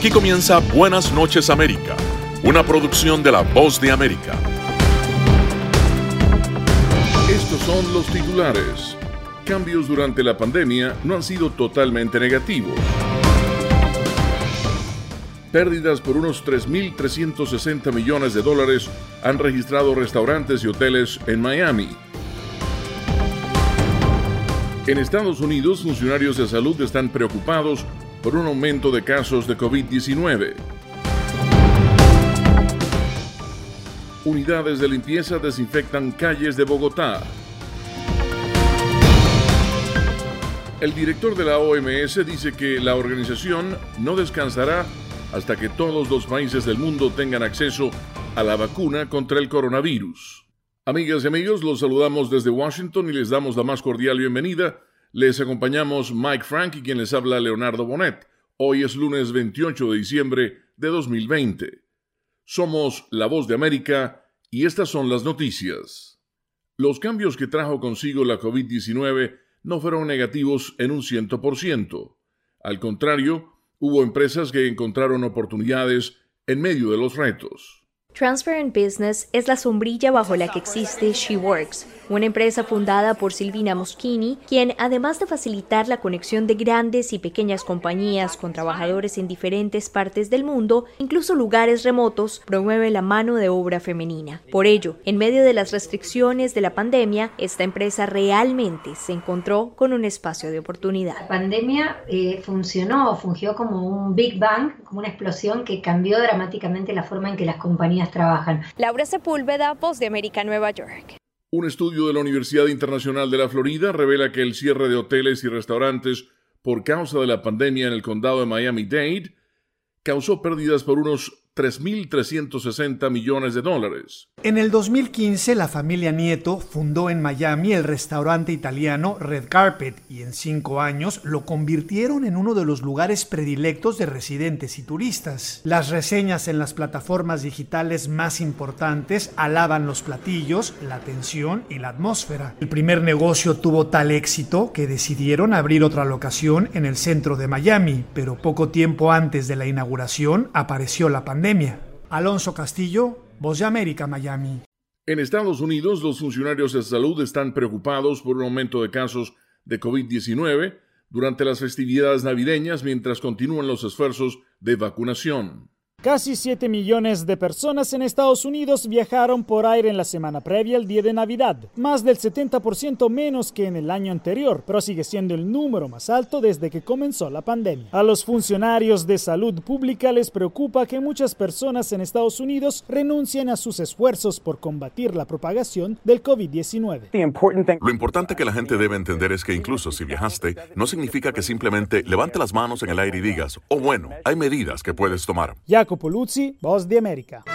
Aquí comienza Buenas noches América, una producción de La Voz de América. Estos son los titulares. Cambios durante la pandemia no han sido totalmente negativos. Pérdidas por unos 3.360 millones de dólares han registrado restaurantes y hoteles en Miami. En Estados Unidos, funcionarios de salud están preocupados por un aumento de casos de COVID-19. Unidades de limpieza desinfectan calles de Bogotá. El director de la OMS dice que la organización no descansará hasta que todos los países del mundo tengan acceso a la vacuna contra el coronavirus. Amigas y amigos, los saludamos desde Washington y les damos la más cordial bienvenida. Les acompañamos Mike Frank y quien les habla Leonardo Bonet. Hoy es lunes 28 de diciembre de 2020. Somos La Voz de América y estas son las noticias. Los cambios que trajo consigo la COVID-19 no fueron negativos en un 100%. Al contrario, hubo empresas que encontraron oportunidades en medio de los retos. Transparent Business es la sombrilla bajo la que existe SheWorks, una empresa fundada por Silvina Moschini, quien, además de facilitar la conexión de grandes y pequeñas compañías con trabajadores en diferentes partes del mundo, incluso lugares remotos, promueve la mano de obra femenina. Por ello, en medio de las restricciones de la pandemia, esta empresa realmente se encontró con un espacio de oportunidad. La pandemia fungió como un Big Bang, como una explosión que cambió dramáticamente la forma en que las compañías trabajan. Laura Sepúlveda, Voz de América, Nueva York. Un estudio de la Universidad Internacional de la Florida revela que el cierre de hoteles y restaurantes por causa de la pandemia en el condado de Miami-Dade causó pérdidas por unos 3.360 millones de dólares. En el 2015, la familia Nieto fundó en Miami el restaurante italiano Red Carpet y en 5 años lo convirtieron en uno de los lugares predilectos de residentes y turistas. Las reseñas en las plataformas digitales más importantes alaban los platillos, la atención y la atmósfera. El primer negocio tuvo tal éxito que decidieron abrir otra locación en el centro de Miami, pero poco tiempo antes de la inauguración apareció la pandemia. Alonso Castillo, Voz de América, Miami. En Estados Unidos, los funcionarios de salud están preocupados por un aumento de casos de COVID-19 durante las festividades navideñas mientras continúan los esfuerzos de vacunación. Casi 7 millones de personas en Estados Unidos viajaron por aire en la semana previa al día de Navidad, más del 70% menos que en el año anterior, pero sigue siendo el número más alto desde que comenzó la pandemia. A los funcionarios de salud pública les preocupa que muchas personas en Estados Unidos renuncien a sus esfuerzos por combatir la propagación del COVID-19. Lo importante que la gente debe entender es que incluso si viajaste, no significa que simplemente levante las manos en el aire y digas, oh bueno, hay medidas que puedes tomar. Jacopo Luzzi, Voz de América.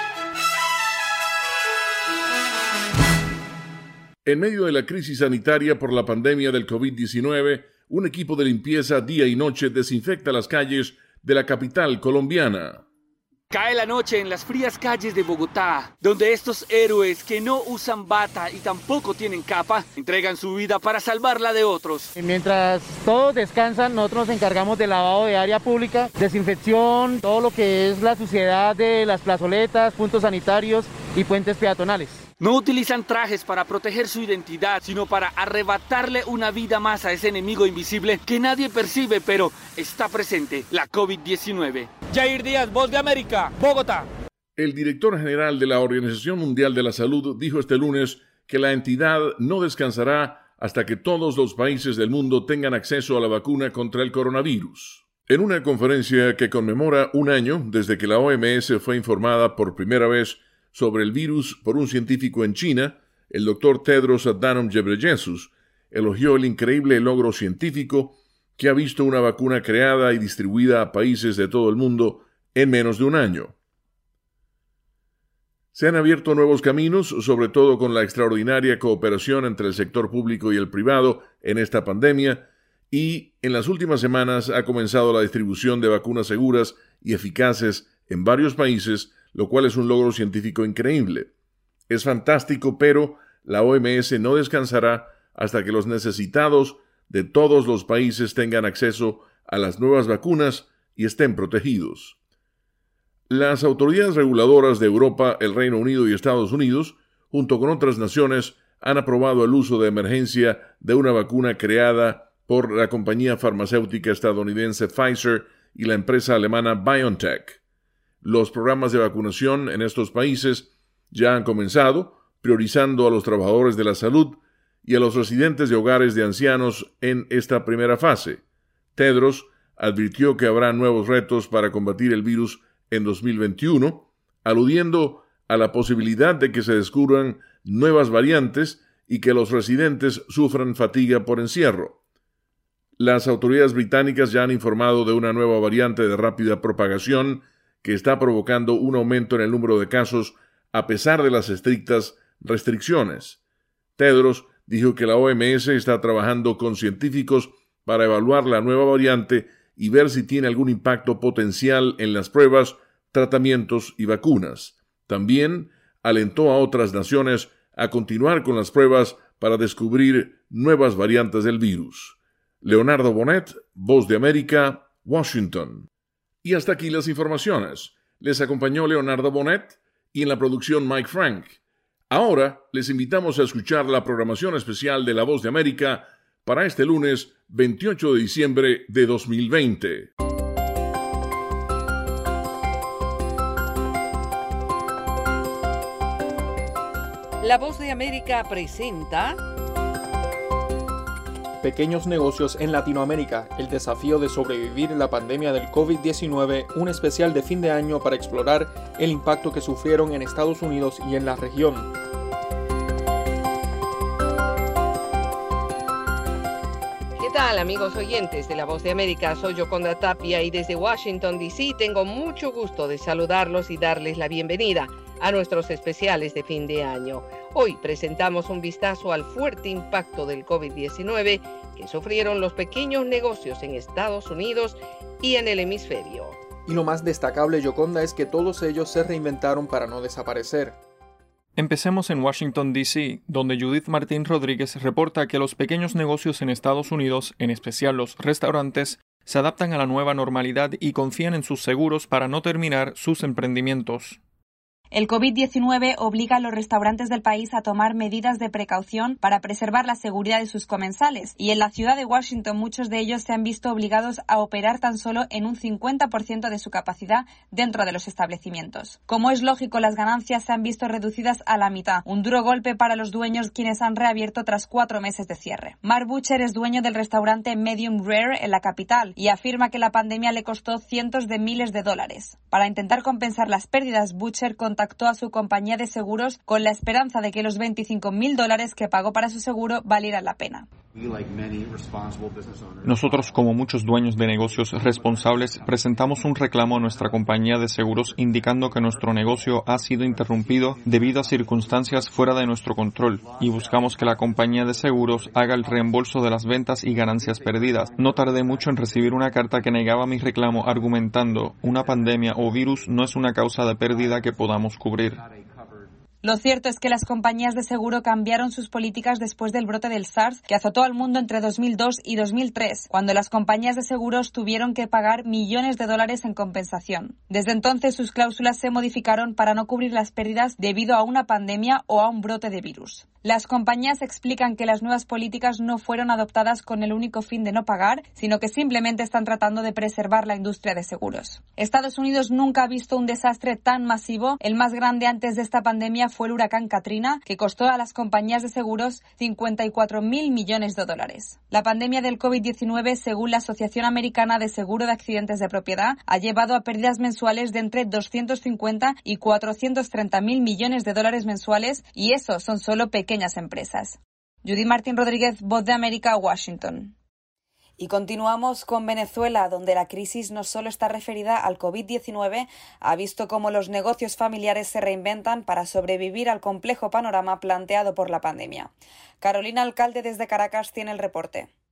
En medio de la crisis sanitaria por la pandemia del COVID-19, un equipo de limpieza día y noche desinfecta las calles de la capital colombiana. Cae la noche en las frías calles de Bogotá, donde estos héroes que no usan bata y tampoco tienen capa, entregan su vida para salvarla de otros. Mientras todos descansan, nosotros nos encargamos del lavado de área pública, desinfección, todo lo que es la suciedad de las plazoletas, puntos sanitarios y puentes peatonales. No utilizan trajes para proteger su identidad, sino para arrebatarle una vida más a ese enemigo invisible que nadie percibe, pero está presente, la COVID-19. Jair Díaz, Voz de América, Bogotá. El director general de la Organización Mundial de la Salud dijo este lunes que la entidad no descansará hasta que todos los países del mundo tengan acceso a la vacuna contra el coronavirus. En una conferencia que conmemora un año desde que la OMS fue informada por primera vez sobre el virus por un científico en China, el doctor Tedros Adhanom Ghebreyesus elogió el increíble logro científico que ha visto una vacuna creada y distribuida a países de todo el mundo en menos de un año. Se han abierto nuevos caminos, sobre todo con la extraordinaria cooperación entre el sector público y el privado en esta pandemia, y en las últimas semanas ha comenzado la distribución de vacunas seguras y eficaces en varios países, lo cual es un logro científico increíble. Es fantástico, pero la OMS no descansará hasta que los necesitados de todos los países tengan acceso a las nuevas vacunas y estén protegidos. Las autoridades reguladoras de Europa, el Reino Unido y Estados Unidos, junto con otras naciones, han aprobado el uso de emergencia de una vacuna creada por la compañía farmacéutica estadounidense Pfizer y la empresa alemana BioNTech. Los programas de vacunación en estos países ya han comenzado, priorizando a los trabajadores de la salud y a los residentes de hogares de ancianos en esta primera fase. Tedros advirtió que habrá nuevos retos para combatir el virus en 2021, aludiendo a la posibilidad de que se descubran nuevas variantes y que los residentes sufran fatiga por encierro. Las autoridades británicas ya han informado de una nueva variante de rápida propagación que está provocando un aumento en el número de casos a pesar de las estrictas restricciones. Tedros dijo que la OMS está trabajando con científicos para evaluar la nueva variante y ver si tiene algún impacto potencial en las pruebas, tratamientos y vacunas. También alentó a otras naciones a continuar con las pruebas para descubrir nuevas variantes del virus. Leonardo Bonet, Voz de América, Washington. Y hasta aquí las informaciones. Les acompañó Leonardo Bonet y en la producción Mike Frank. Ahora les invitamos a escuchar la programación especial de La Voz de América para este lunes 28 de diciembre de 2020. La Voz de América presenta Pequeños negocios en Latinoamérica, el desafío de sobrevivir la pandemia del COVID-19, un especial de fin de año para explorar el impacto que sufrieron en Estados Unidos y en la región. ¿Qué tal, amigos oyentes de La Voz de América? Soy Yoconda Tapia y desde Washington, D.C. tengo mucho gusto de saludarlos y darles la bienvenida a nuestros especiales de fin de año. Hoy presentamos un vistazo al fuerte impacto del COVID-19 que sufrieron los pequeños negocios en Estados Unidos y en el hemisferio. Y lo más destacable, Yoconda, es que todos ellos se reinventaron para no desaparecer. Empecemos en Washington, D.C., donde Judith Martín Rodríguez reporta que los pequeños negocios en Estados Unidos, en especial los restaurantes, se adaptan a la nueva normalidad y confían en sus seguros para no terminar sus emprendimientos. El COVID-19 obliga a los restaurantes del país a tomar medidas de precaución para preservar la seguridad de sus comensales, y en la ciudad de Washington muchos de ellos se han visto obligados a operar tan solo en un 50% de su capacidad dentro de los establecimientos. Como es lógico, las ganancias se han visto reducidas a la mitad, un duro golpe para los dueños, quienes han reabierto tras 4 meses de cierre. Mark Butcher es dueño del restaurante Medium Rare en la capital y afirma que la pandemia le costó cientos de miles de dólares. Para intentar compensar las pérdidas, Butcher contactó a su compañía de seguros con la esperanza de que los $25,000 que pagó para su seguro valieran la pena. Nosotros, como muchos dueños de negocios responsables, presentamos un reclamo a nuestra compañía de seguros indicando que nuestro negocio ha sido interrumpido debido a circunstancias fuera de nuestro control y buscamos que la compañía de seguros haga el reembolso de las ventas y ganancias perdidas. No tardé mucho en recibir una carta que negaba mi reclamo argumentando una pandemia o virus no es una causa de pérdida que podamos cubrir. Lo cierto es que las compañías de seguro cambiaron sus políticas después del brote del SARS que azotó al mundo entre 2002 y 2003, cuando las compañías de seguros tuvieron que pagar millones de dólares en compensación. Desde entonces sus cláusulas se modificaron para no cubrir las pérdidas debido a una pandemia o a un brote de virus. Las compañías explican que las nuevas políticas no fueron adoptadas con el único fin de no pagar, sino que simplemente están tratando de preservar la industria de seguros. Estados Unidos nunca ha visto un desastre tan masivo. El más grande antes de esta pandemia fue el huracán Katrina, que costó a las compañías de seguros $54,000 millones. La pandemia del COVID-19, según la Asociación Americana de Seguro de Accidentes de Propiedad, ha llevado a pérdidas mensuales de entre 250 y $430,000 millones mensuales, y eso son solo pequeñas empresas. Judith Martín Rodríguez, Voz de América, Washington. Y continuamos con Venezuela, donde la crisis no solo está referida al COVID-19, ha visto cómo los negocios familiares se reinventan para sobrevivir al complejo panorama planteado por la pandemia. Carolina Alcalde desde Caracas tiene el reporte.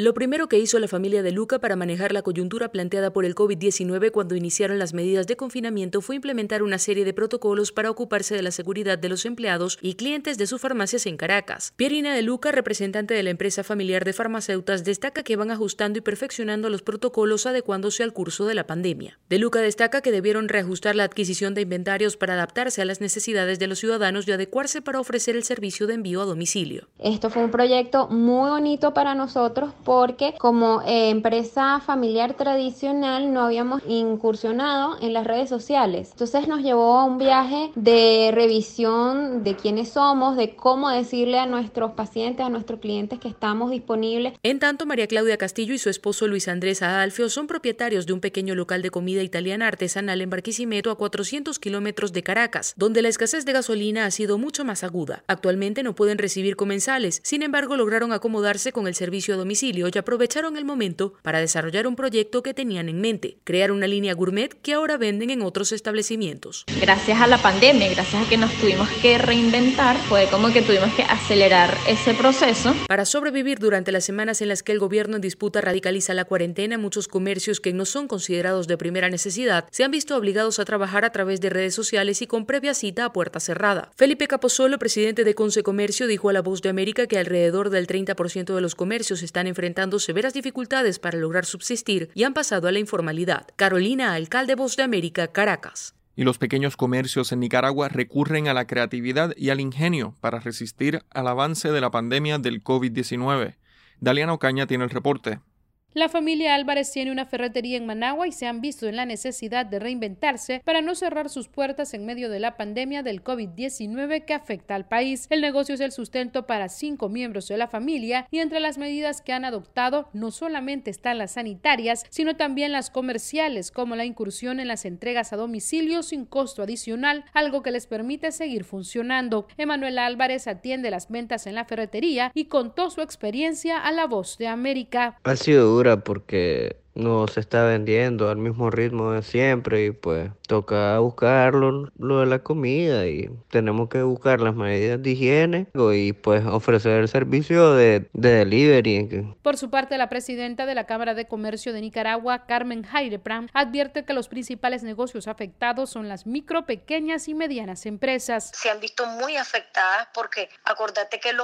Lo primero que hizo la familia de Luca para manejar la coyuntura planteada por el COVID-19 cuando iniciaron las medidas de confinamiento fue implementar una serie de protocolos para ocuparse de la seguridad de los empleados y clientes de sus farmacias en Caracas. Pierina de Luca, representante de la empresa familiar de farmacéuticas, destaca que van ajustando y perfeccionando los protocolos adecuándose al curso de la pandemia. De Luca destaca que debieron reajustar la adquisición de inventarios para adaptarse a las necesidades de los ciudadanos y adecuarse para ofrecer el servicio de envío a domicilio. Esto fue un proyecto muy bonito para nosotros porque como empresa familiar tradicional no habíamos incursionado en las redes sociales. Entonces nos llevó a un viaje de revisión de quiénes somos, de cómo decirle a nuestros pacientes, a nuestros clientes que estamos disponibles. En tanto, María Claudia Castillo y su esposo Luis Andrés Adalfio son propietarios de un pequeño local de comida italiana artesanal en Barquisimeto, a 400 kilómetros de Caracas, donde la escasez de gasolina ha sido mucho más aguda. Actualmente no pueden recibir comensales, sin embargo lograron acomodarse con el servicio a domicilio y aprovecharon el momento para desarrollar un proyecto que tenían en mente, crear una línea gourmet que ahora venden en otros establecimientos. Gracias a la pandemia, gracias a que nos tuvimos que reinventar, fue como que tuvimos que acelerar ese proceso. Para sobrevivir durante las semanas en las que el gobierno en disputa radicaliza la cuarentena, muchos comercios que no son considerados de primera necesidad se han visto obligados a trabajar a través de redes sociales y con previa cita a puerta cerrada. Felipe Capozolo, presidente de Consecomercio, dijo a La Voz de América que alrededor del 30% de los comercios están enfrentando severas dificultades para lograr subsistir y han pasado a la informalidad. Carolina, alcalde Voz de América, Caracas. Y los pequeños comercios en Nicaragua recurren a la creatividad y al ingenio para resistir al avance de la pandemia del COVID-19. Daliana Ocaña tiene el reporte. La familia Álvarez tiene una ferretería en Managua y se han visto en la necesidad de reinventarse para no cerrar sus puertas en medio de la pandemia del COVID-19 que afecta al país. El negocio es el sustento para 5 miembros de la familia y entre las medidas que han adoptado no solamente están las sanitarias, sino también las comerciales, como la incursión en las entregas a domicilio sin costo adicional, algo que les permite seguir funcionando. Emanuel Álvarez atiende las ventas en la ferretería y contó su experiencia a La Voz de América. Ha sido porque no se está vendiendo al mismo ritmo de siempre y pues toca buscar lo de la comida y tenemos que buscar las medidas de higiene y pues ofrecer el servicio de delivery. Por su parte, la presidenta de la Cámara de Comercio de Nicaragua, Carmen Jairepram, advierte que los principales negocios afectados son las micro, pequeñas y medianas empresas. Se han visto muy afectadas porque acordate que el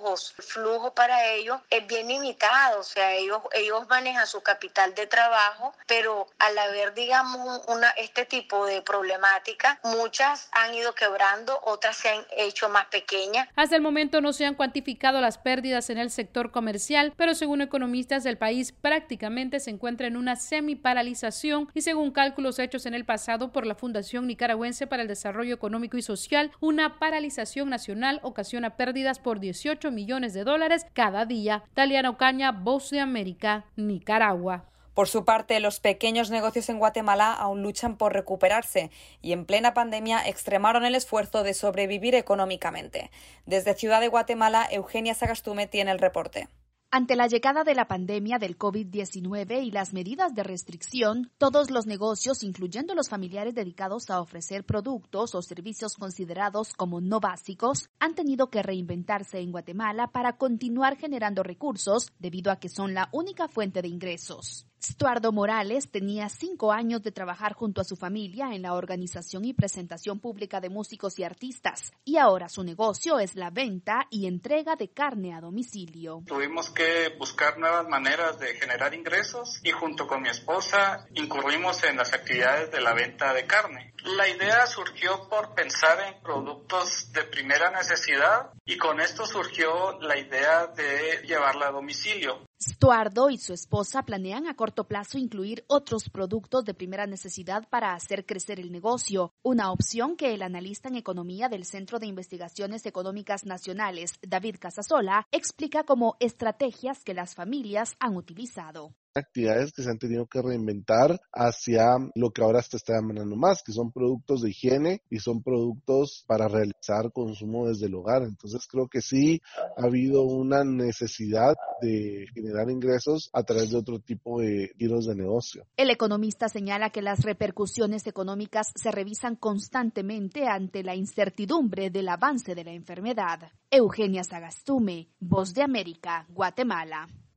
flujo para ellos es bien limitado, o sea, ellos manejan su capital de trabajo, pero al haber, digamos, este tipo de problemática, muchas han ido quebrando, otras se han hecho más pequeñas. Hasta el momento no se han cuantificado las pérdidas en el sector comercial, pero según economistas del país prácticamente se encuentra en una semiparalización y según cálculos hechos en el pasado por la Fundación Nicaragüense para el Desarrollo Económico y Social, una paralización nacional ocasiona pérdidas por $18 millones cada día. Daliana Ocaña, Voz de América, Nicaragua. Por su parte, los pequeños negocios en Guatemala aún luchan por recuperarse y en plena pandemia extremaron el esfuerzo de sobrevivir económicamente. Desde Ciudad de Guatemala, Eugenia Sagastume tiene el reporte. Ante la llegada de la pandemia del COVID-19 y las medidas de restricción, todos los negocios, incluyendo los familiares dedicados a ofrecer productos o servicios considerados como no básicos, han tenido que reinventarse en Guatemala para continuar generando recursos debido a que son la única fuente de ingresos. Stuardo Morales tenía 5 años de trabajar junto a su familia en la organización y presentación pública de músicos y artistas, y ahora su negocio es la venta y entrega de carne a domicilio. Tuvimos que buscar nuevas maneras de generar ingresos y junto con mi esposa incurrimos en las actividades de la venta de carne. La idea surgió por pensar en productos de primera necesidad y con esto surgió la idea de llevarla a domicilio. Stuardo y su esposa planean a corto plazo incluir otros productos de primera necesidad para hacer crecer el negocio, una opción que el analista en economía del Centro de Investigaciones Económicas Nacionales, David Casasola, explica como estrategias que las familias han utilizado. Actividades que se han tenido que reinventar hacia lo que ahora se está demandando más, que son productos de higiene y son productos para realizar consumo desde el hogar. Entonces creo que sí ha habido una necesidad de generar ingresos a través de otro tipo de giros de negocio. El economista señala que las repercusiones económicas se revisan constantemente ante la incertidumbre del avance de la enfermedad. Eugenia Sagastume, Voz de América, Guatemala.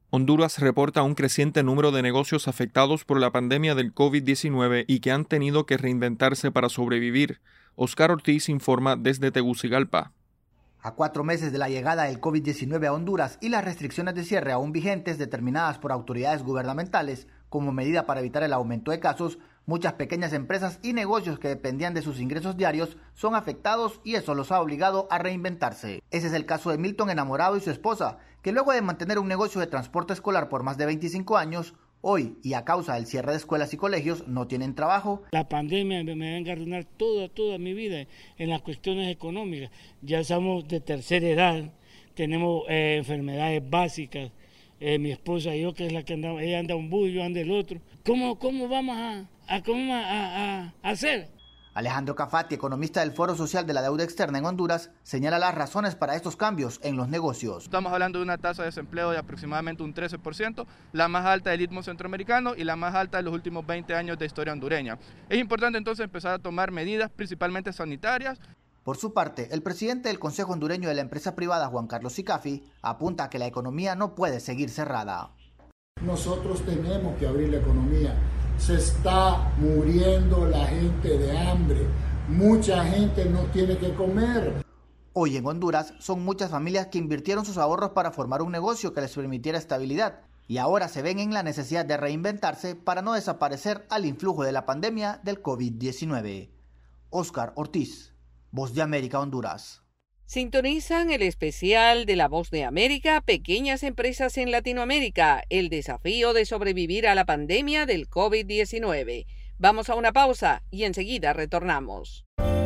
Honduras reporta un creciente número de negocios afectados por la pandemia del COVID-19 y que han tenido que reinventarse para sobrevivir. Oscar Ortiz informa desde Tegucigalpa. A 4 meses de la llegada del COVID-19 a Honduras y las restricciones de cierre aún vigentes determinadas por autoridades gubernamentales como medida para evitar el aumento de casos, muchas pequeñas empresas y negocios que dependían de sus ingresos diarios son afectados y eso los ha obligado a reinventarse. Ese es el caso de Milton Enamorado y su esposa, que luego de mantener un negocio de transporte escolar por más de 25 años, hoy, y a causa del cierre de escuelas y colegios, no tienen trabajo. La pandemia me va a engarronar toda mi vida en las cuestiones económicas. Ya somos de tercera edad, tenemos enfermedades básicas. Mi esposa y yo, que es la que anda, ella anda un bus, yo ando el otro. ¿Cómo vamos a hacer? Alejandro Cafati, economista del Foro Social de la Deuda Externa en Honduras, señala las razones para estos cambios en los negocios. Estamos hablando de una tasa de desempleo de aproximadamente un 13%, la más alta del istmo centroamericano y la más alta de los últimos 20 años de historia hondureña. Es importante entonces empezar a tomar medidas, principalmente sanitarias. Por su parte, el presidente del Consejo Hondureño de la Empresa Privada, Juan Carlos Sicafi, apunta a que la economía no puede seguir cerrada. Nosotros tenemos que abrir la economía. Se está muriendo la gente de hambre. Mucha gente no tiene que comer. Hoy en Honduras son muchas familias que invirtieron sus ahorros para formar un negocio que les permitiera estabilidad y ahora se ven en la necesidad de reinventarse para no desaparecer al influjo de la pandemia del COVID-19. Oscar Ortiz, Voz de América, Honduras. Sintonizan el especial de La Voz de América, Pequeñas Empresas en Latinoamérica, el desafío de sobrevivir a la pandemia del COVID-19. Vamos a una pausa y enseguida retornamos.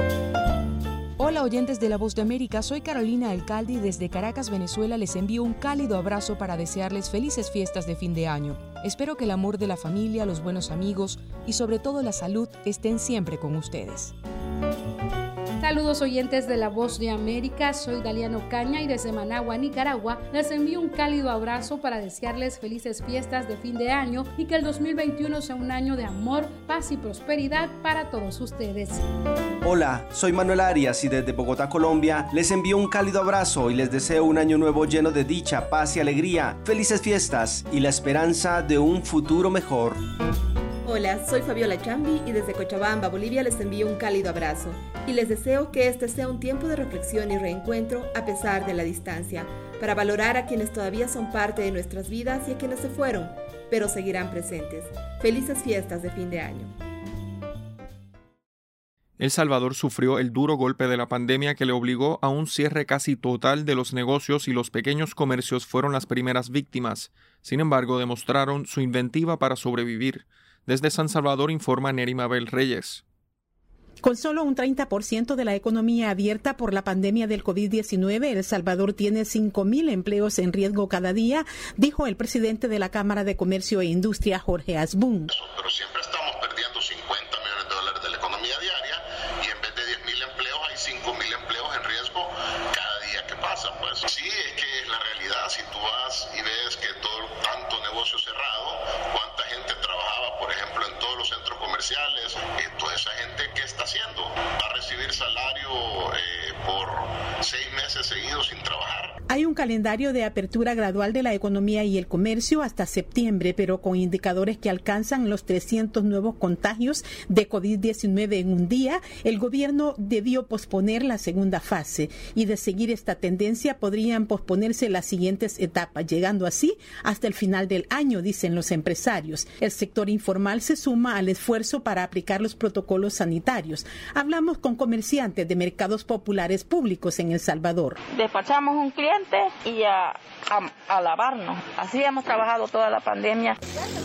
Hola oyentes de La Voz de América, soy Carolina Alcalde y desde Caracas, Venezuela les envío un cálido abrazo para desearles felices fiestas de fin de año. Espero que el amor de la familia, los buenos amigos y sobre todo la salud estén siempre con ustedes. Saludos oyentes de La Voz de América, soy Daliano Caña y desde Managua, Nicaragua, les envío un cálido abrazo para desearles felices fiestas de fin de año y que el 2021 sea un año de amor, paz y prosperidad para todos ustedes. Hola, soy Manuel Arias y desde Bogotá, Colombia, les envío un cálido abrazo y les deseo un año nuevo lleno de dicha, paz y alegría, felices fiestas y la esperanza de un futuro mejor. Hola, soy Fabiola Chambi y desde Cochabamba, Bolivia les envío un cálido abrazo y les deseo que este sea un tiempo de reflexión y reencuentro a pesar de la distancia, para valorar a quienes todavía son parte de nuestras vidas y a quienes se fueron, pero seguirán presentes. Felices fiestas de fin de año. El Salvador sufrió el duro golpe de la pandemia que le obligó a un cierre casi total de los negocios y los pequeños comercios fueron las primeras víctimas. Sin embargo, demostraron su inventiva para sobrevivir. Desde San Salvador informa Neri Mabel Reyes. Con solo un 30% de la economía abierta por la pandemia del COVID-19, El Salvador tiene 5,000 empleos en riesgo cada día, dijo el presidente de la Cámara de Comercio e Industria, Jorge Asbun. Pero siempre estamos perdiendo 50 millones de dólares de la economía diaria y en vez de 10,000 empleos hay 5,000 empleos en riesgo cada día que pasa. Pues sí, es que es la realidad. Si tú vas y ves que tanto negocio cerrado, cuánta gente trabajaba, por ejemplo, en todos los centros comerciales, toda esa gente, ¿qué está haciendo? Va a recibir salario por 6 meses seguidos sin trabajar. Hay un calendario de apertura gradual de la economía y el comercio hasta septiembre, pero con indicadores que alcanzan los 300 nuevos contagios de COVID-19 en un día, el gobierno debió posponer la segunda fase y de seguir esta tendencia podrían posponerse las siguientes etapas, llegando así hasta el final del año, dicen los empresarios. El sector informal se suma al esfuerzo para aplicar los protocolos sanitarios. Hablamos con comerciantes de mercados populares públicos en El Salvador. Despachamos un cliente y a lavarnos. Así hemos trabajado toda la pandemia.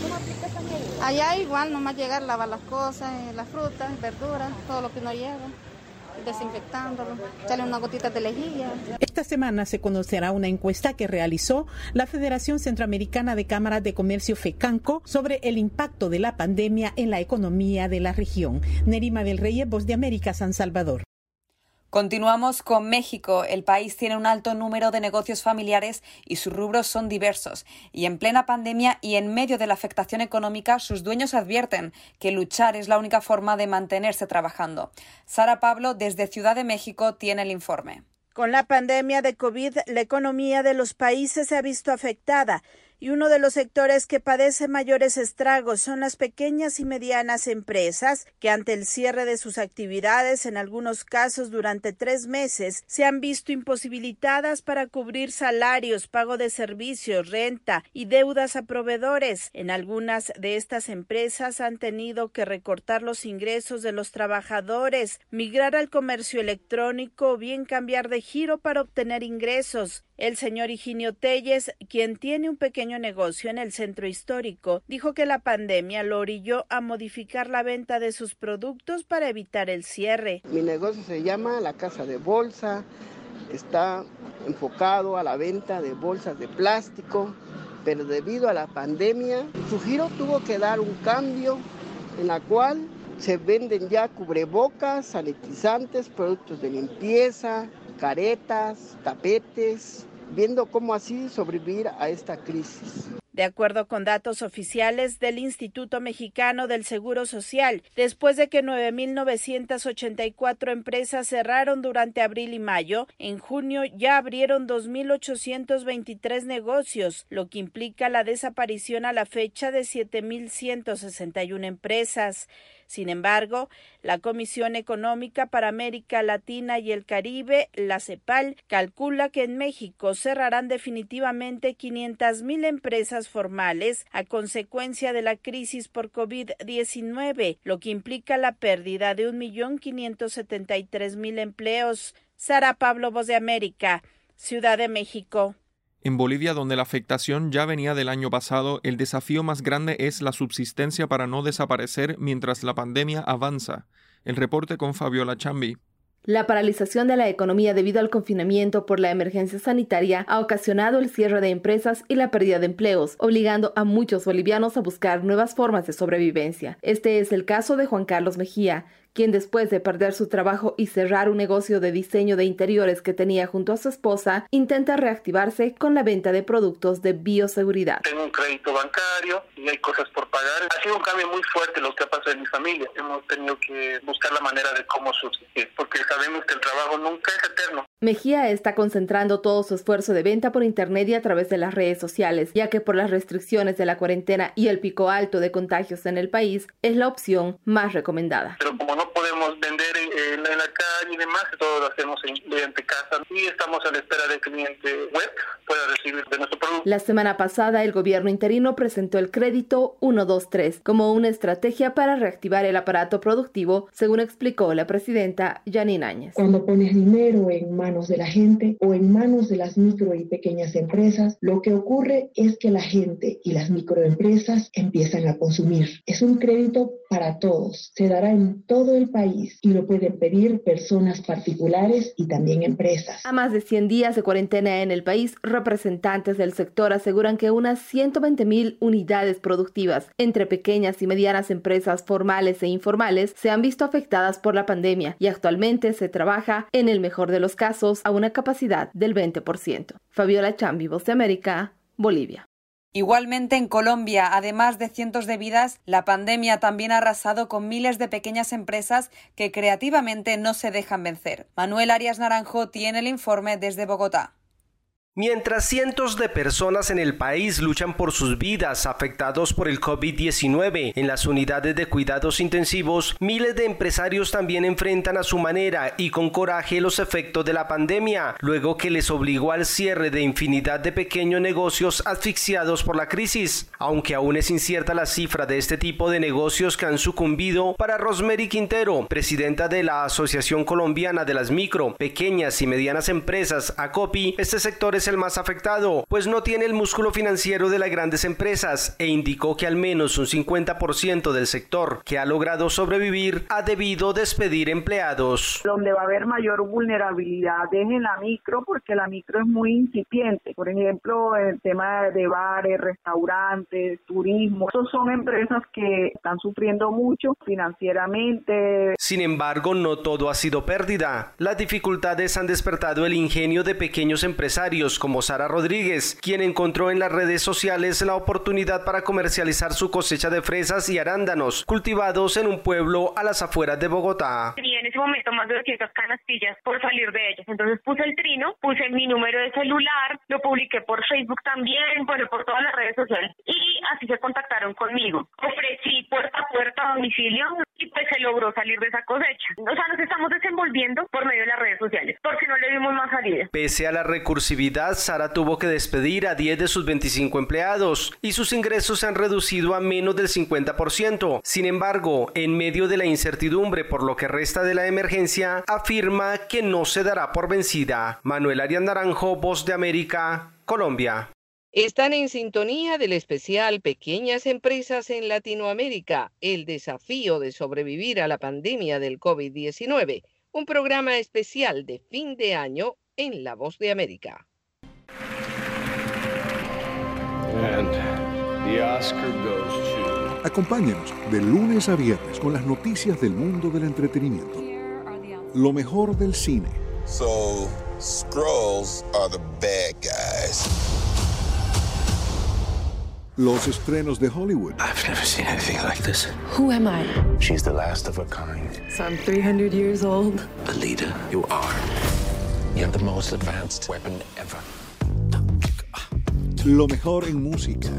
Allá igual, nomás llegar, lavar las cosas, las frutas, verduras, todo lo que uno lleva, desinfectándolo, echarle unas gotitas de lejía. Esta semana se conocerá una encuesta que realizó la Federación Centroamericana de Cámaras de Comercio FECANCO sobre el impacto de la pandemia en la economía de la región. Neri Mabel Reyes, Voz de América, San Salvador. Continuamos con México. El país tiene un alto número de negocios familiares y sus rubros son diversos. Y en plena pandemia y en medio de la afectación económica, sus dueños advierten que luchar es la única forma de mantenerse trabajando. Sara Pablo, desde Ciudad de México, tiene el informe. Con la pandemia de COVID, la economía de los países se ha visto afectada y uno de los sectores que padece mayores estragos son las pequeñas y medianas empresas, que ante el cierre de sus actividades, en algunos casos durante 3 meses, se han visto imposibilitadas para cubrir salarios, pago de servicios, renta y deudas a proveedores. En algunas de estas empresas han tenido que recortar los ingresos de los trabajadores, migrar al comercio electrónico o bien cambiar de giro para obtener ingresos. El señor Higinio Telles, quien tiene un pequeño negocio en el centro histórico, dijo que la pandemia lo orilló a modificar la venta de sus productos para evitar el cierre. Mi negocio se llama La Casa de Bolsa, está enfocado a la venta de bolsas de plástico, pero debido a la pandemia, su giro tuvo que dar un cambio en la cual se venden ya cubrebocas, sanitizantes, productos de limpieza, caretas, tapetes, viendo cómo así sobrevivir a esta crisis. De acuerdo con datos oficiales del Instituto Mexicano del Seguro Social, después de que 9.984 empresas cerraron durante abril y mayo, en junio ya abrieron 2.823 negocios, lo que implica la desaparición a la fecha de 7.161 empresas. Sin embargo, la Comisión Económica para América Latina y el Caribe, la CEPAL, calcula que en México cerrarán definitivamente 500,000 empresas formales a consecuencia de la crisis por COVID-19, lo que implica la pérdida de 1.573.000 empleos. Sara Pablo, Voz de América, Ciudad de México. En Bolivia, donde la afectación ya venía del año pasado, el desafío más grande es la subsistencia para no desaparecer mientras la pandemia avanza. El reporte con Fabiola Chambi. La paralización de la economía debido al confinamiento por la emergencia sanitaria ha ocasionado el cierre de empresas y la pérdida de empleos, obligando a muchos bolivianos a buscar nuevas formas de sobrevivencia. Este es el caso de Juan Carlos Mejía, quien después de perder su trabajo y cerrar un negocio de diseño de interiores que tenía junto a su esposa, intenta reactivarse con la venta de productos de bioseguridad. Tengo un crédito bancario y hay cosas por pagar. Ha sido un cambio muy fuerte lo que ha pasado en mi familia. Hemos tenido que buscar la manera de cómo subsistir, porque sabemos que el trabajo nunca es eterno. Mejía está concentrando todo su esfuerzo de venta por internet y a través de las redes sociales, ya que por las restricciones de la cuarentena y el pico alto de contagios en el país, es la opción más recomendada. Pero como no podemos vender en la calle y demás, todo lo hacemos mediante casa y estamos a la espera del cliente web pueda recibir de nuestro producto. La semana pasada, el gobierno interino presentó el crédito 123 como una estrategia para reactivar el aparato productivo, según explicó la presidenta Janine Áñez. Cuando pones dinero en manos de la gente o en manos de las micro y pequeñas empresas, lo que ocurre es que la gente y las microempresas empiezan a consumir. Es un crédito para todos, se dará en todo el país y lo pueden pedir personas particulares y también empresas. A más de 100 días de cuarentena en el país, representantes del sector aseguran que unas 120,000 unidades productivas entre pequeñas y medianas empresas formales e informales se han visto afectadas por la pandemia y actualmente se trabaja, en el mejor de los casos, a una capacidad del 20%. Fabiola Chambi, Voz de América, Bolivia. Igualmente en Colombia, además de cientos de vidas, la pandemia también ha arrasado con miles de pequeñas empresas que creativamente no se dejan vencer. Manuel Arias Naranjo tiene el informe desde Bogotá. Mientras cientos de personas en el país luchan por sus vidas afectados por el COVID-19 en las unidades de cuidados intensivos, miles de empresarios también enfrentan a su manera y con coraje los efectos de la pandemia, luego que les obligó al cierre de infinidad de pequeños negocios asfixiados por la crisis. Aunque aún es incierta la cifra de este tipo de negocios que han sucumbido, para Rosemary Quintero, presidenta de la Asociación Colombiana de las Micro, Pequeñas y Medianas Empresas, ACOPI, este sector es el más afectado, pues no tiene el músculo financiero de las grandes empresas, e indicó que al menos un 50% del sector que ha logrado sobrevivir ha debido despedir empleados. Donde va a haber mayor vulnerabilidad es en la micro, porque la micro es muy incipiente. Por ejemplo, el tema de bares, restaurantes, turismo, esas son empresas que están sufriendo mucho financieramente. Sin embargo, no todo ha sido pérdida. Las dificultades han despertado el ingenio de pequeños empresarios empresarios como Sara Rodríguez, quien encontró en las redes sociales la oportunidad para comercializar su cosecha de fresas y arándanos cultivados en un pueblo a las afueras de Bogotá. Tenía en ese momento más de 200 canastillas por salir de ellas. Entonces puse el trino, puse mi número de celular, lo publiqué por Facebook también, bueno, por todas las redes sociales. Y así se contactaron conmigo. Ofrecí puerta a puerta a domicilio y pues se logró salir de esa cosecha. O sea, nos estamos desenvolviendo por medio de las redes sociales, porque no le dimos más salida. Pese a la recursividad, Sara tuvo que despedir a 10 de sus 25 empleados y sus ingresos se han reducido a menos del 50%. Sin embargo, en medio de la incertidumbre por lo que resta de la emergencia, afirma que no se dará por vencida. Manuel Arias Naranjo, Voz de América, Colombia. Están en sintonía del especial Pequeñas Empresas en Latinoamérica, el desafío de sobrevivir a la pandemia del COVID-19, un programa especial de fin de año en La Voz de América. And the Oscar goes to... Acompáñenos de lunes a viernes con las noticias del mundo del entretenimiento. Lo mejor del cine. So, Skrulls are the bad guys. Los estrenos de Hollywood. I've never seen anything like this. Who am I? She's the last of her kind. So I'm 300 years old. Alita, you are. You have the most advanced weapon ever. Lo mejor en música.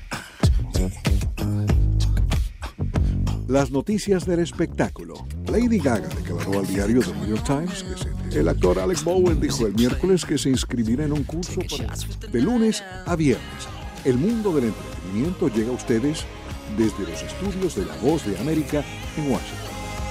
Las noticias del espectáculo. Lady Gaga declaró al diario The New York Times que el actor Alec Baldwin dijo el miércoles que se inscribirá en un curso de lunes a viernes. El mundo del entretenimiento llega a ustedes desde los estudios de La Voz de América en Washington.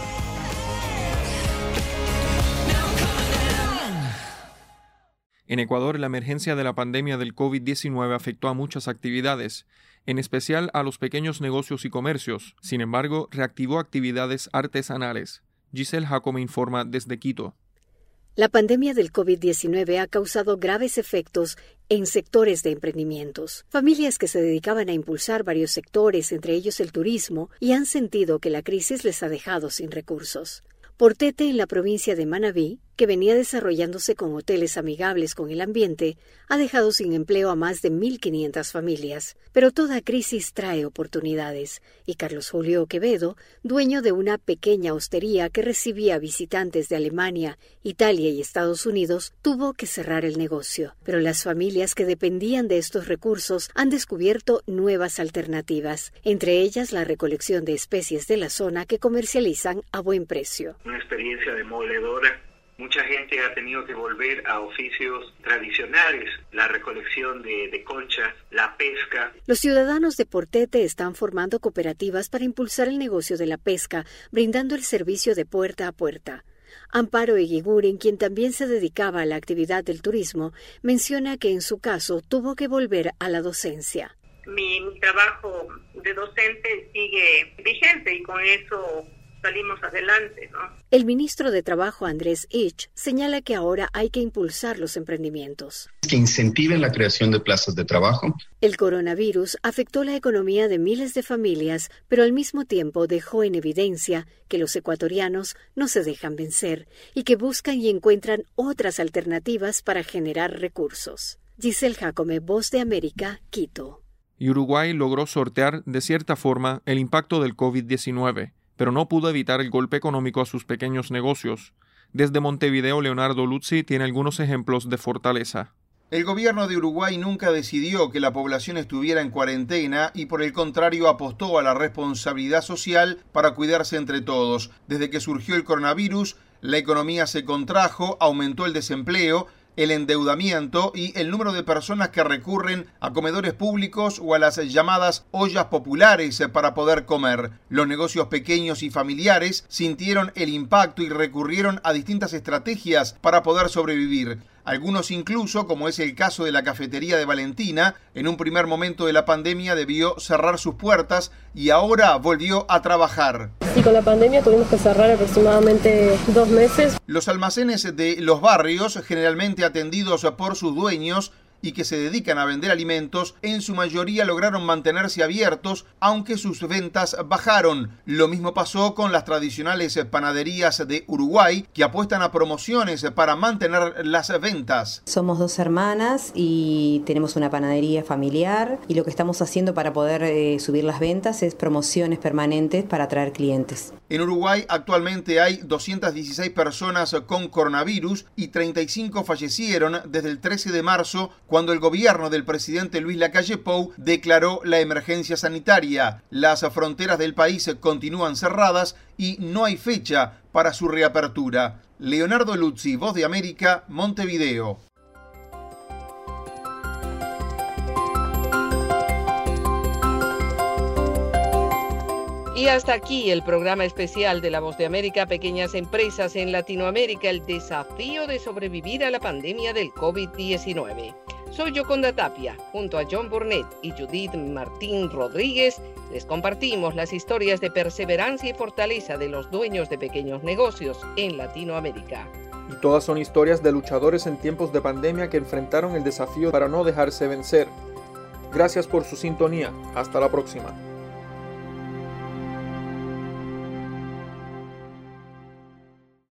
En Ecuador, la emergencia de la pandemia del COVID-19 afectó a muchas actividades, en especial a los pequeños negocios y comercios. Sin embargo, reactivó actividades artesanales. Giselle Jacome informa desde Quito. La pandemia del COVID-19 ha causado graves efectos en sectores de emprendimientos. Familias que se dedicaban a impulsar varios sectores, entre ellos el turismo, y han sentido que la crisis les ha dejado sin recursos. Portete, en la provincia de Manabí, que venía desarrollándose con hoteles amigables con el ambiente, ha dejado sin empleo a más de 1.500 familias. Pero toda crisis trae oportunidades, y Carlos Julio Quevedo, dueño de una pequeña hostería que recibía visitantes de Alemania, Italia y Estados Unidos, tuvo que cerrar el negocio. Pero las familias que dependían de estos recursos han descubierto nuevas alternativas, entre ellas la recolección de especies de la zona que comercializan a buen precio. Una experiencia demoledora. Mucha gente ha tenido que volver a oficios tradicionales, la recolección de conchas, la pesca. Los ciudadanos de Portete están formando cooperativas para impulsar el negocio de la pesca, brindando el servicio de puerta a puerta. Amparo Eguiguren, quien también se dedicaba a la actividad del turismo, menciona que en su caso tuvo que volver a la docencia. Mi trabajo de docente sigue vigente y con eso salimos adelante, ¿no? El ministro de Trabajo, Andrés Ich, señala que ahora hay que impulsar los emprendimientos. Que incentiven la creación de plazas de trabajo. El coronavirus afectó la economía de miles de familias, pero al mismo tiempo dejó en evidencia que los ecuatorianos no se dejan vencer y que buscan y encuentran otras alternativas para generar recursos. Giselle Jacome, Voz de América, Quito. Y Uruguay logró sortear, de cierta forma, el impacto del COVID-19. Pero no pudo evitar el golpe económico a sus pequeños negocios. Desde Montevideo, Leonardo Luzzi tiene algunos ejemplos de fortaleza. El gobierno de Uruguay nunca decidió que la población estuviera en cuarentena y por el contrario apostó a la responsabilidad social para cuidarse entre todos. Desde que surgió el coronavirus, la economía se contrajo, aumentó el desempleo, el endeudamiento y el número de personas que recurren a comedores públicos o a las llamadas ollas populares para poder comer. Los negocios pequeños y familiares sintieron el impacto y recurrieron a distintas estrategias para poder sobrevivir. Algunos incluso, como es el caso de la cafetería de Valentina, en un primer momento de la pandemia debió cerrar sus puertas y ahora volvió a trabajar. Sí, con la pandemia tuvimos que cerrar aproximadamente 2 meses. Los almacenes de los barrios, generalmente atendidos por sus dueños, y que se dedican a vender alimentos, en su mayoría lograron mantenerse abiertos, aunque sus ventas bajaron. Lo mismo pasó con las tradicionales panaderías de Uruguay, que apuestan a promociones para mantener las ventas. Somos 2 hermanas y tenemos una panadería familiar, y lo que estamos haciendo para poder subir las ventas es promociones permanentes para atraer clientes. En Uruguay actualmente hay 216 personas con coronavirus y 35 fallecieron desde el 13 de marzo, cuando el gobierno del presidente Luis Lacalle Pou declaró la emergencia sanitaria. Las fronteras del país continúan cerradas y no hay fecha para su reapertura. Leonardo Luzzi, Voz de América, Montevideo. Y hasta aquí el programa especial de La Voz de América, Pequeñas Empresas en Latinoamérica, el desafío de sobrevivir a la pandemia del COVID-19. Soy Yoconda Tapia, junto a John Burnett y Judith Martín Rodríguez, les compartimos las historias de perseverancia y fortaleza de los dueños de pequeños negocios en Latinoamérica. Y todas son historias de luchadores en tiempos de pandemia que enfrentaron el desafío para no dejarse vencer. Gracias por su sintonía. Hasta la próxima.